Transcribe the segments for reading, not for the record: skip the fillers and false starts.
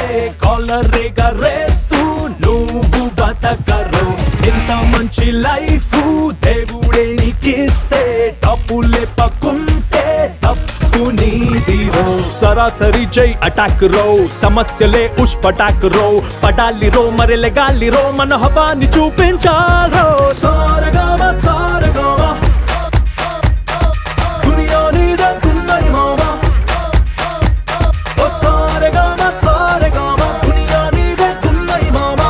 కాలరేగా రేస్తూ నువ్వు బతకరు ఇంత మంచి లైఫ్ దేవుడే నీకిస్తే డబ్బు లేపకుంటే తప్పు నీదిరో సరాసరి జై అటాక్ రో సమస్యలే ఉష్పటాక్ రో పడాలి రో మరి లెగాలి రో మన హవాని చూపించారో సారగామా సారగామా దునియా నీదే దున్నై మామా ఓ సారగామా సారగామా దునియా నీదే దున్నై మామా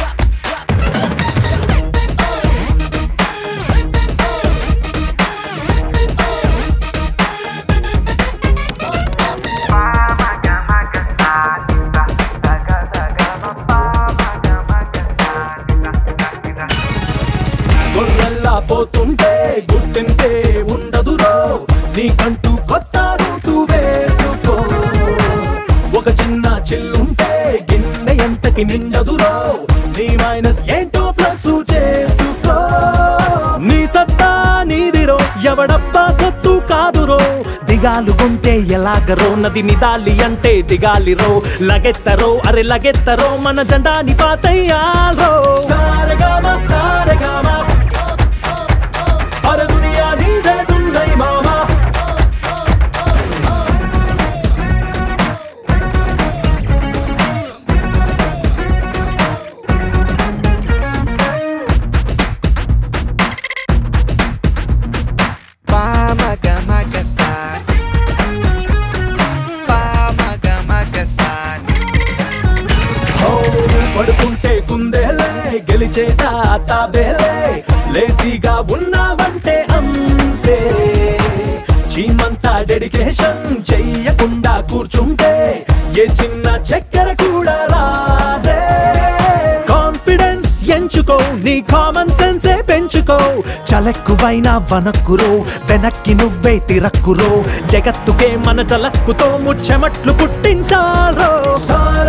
గొర్రెల్లా పోతుంటే గుర్తింటే ఉండదురో నీకంటూ కొత్త రూటు వేసుకో ఒక చిన్న చిల్లుంటే గిన్నె ఎంతకి నిండదురో నీ మైనస్ ఏంటో ప్లస్ చేసుకో నీ సత్తా నీదిరో ఎవడబ్బా సొత్తు కాదురో దిగాలు కొంటే ఎలాగరో నది నిదాలి అంటే దిగాలిరో లగెత్తరో అరే లగెత్తరో మన జెండాని పాతయ్యాలో సారగామా సారగామా అరే దునియా నీదే దున్నై మామా Pamagamagasaan Pamagamagasaan హో పడుకుంటే కుందేలే గెలిచేట తాబేలే లేజీగా ఉన్నావంటే అంతే చీమంతా డెడికేషన్ చెయ్యకుండా కూర్చుంటే ఏ చిన్న చక్కెర కూడా రాదే కాన్ఫిడెన్స్ ఎంచుకో నీ కామన్ సెన్సే పెంచుకో చలక్కువైనా వనక్కురో వెనక్కి నువ్వే తిరక్కురో జగత్తుకే మన చలక్కుతో ముచ్చెమట్లు పుట్టించారో